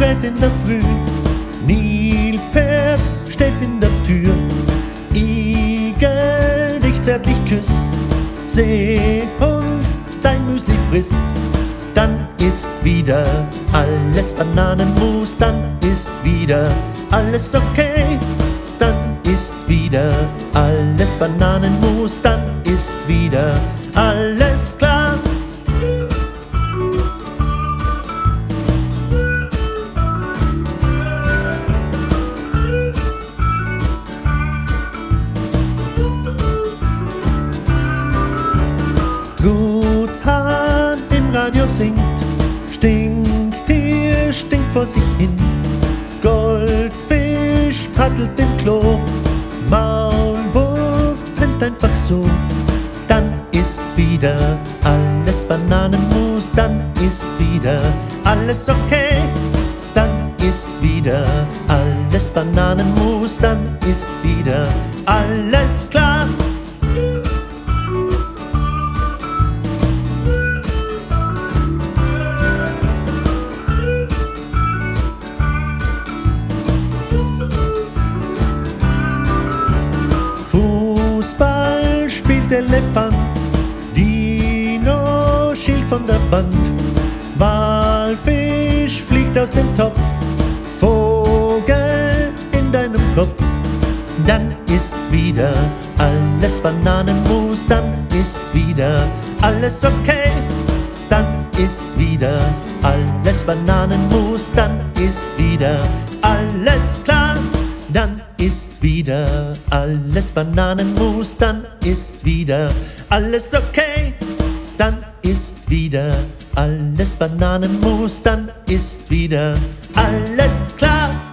kräht in der Früh, Nilpferd steht in der Tür, Igel dich zärtlich küsst, Seehund dein Müsli frisst, dann ist wieder alles Bananenmus, dann ist wieder alles okay, dann ist wieder alles Bananenmus, dann ist wieder alles klar. Truthahn im Radio singt, Stinktier stinkt vor sich hin, Goldfisch paddelt im Klo, Maulwurf pennt einfach so. Dann ist wieder alles Bananenmus, dann ist wieder alles okay. Dann ist wieder alles Bananenmus, dann ist wieder alles klar. Fußball spielt Elefant, Dino schielt von der Wand, Walfisch fliegt aus dem Topf, Vogel in deinem Kopf. Dann ist wieder alles Bananenmus, dann ist wieder alles okay. Dann ist wieder alles Bananenmus, dann ist wieder alles klar. Dann ist wieder alles Bananenmus, dann ist wieder alles okay. Dann ist wieder alles Bananenmus, dann ist wieder alles klar.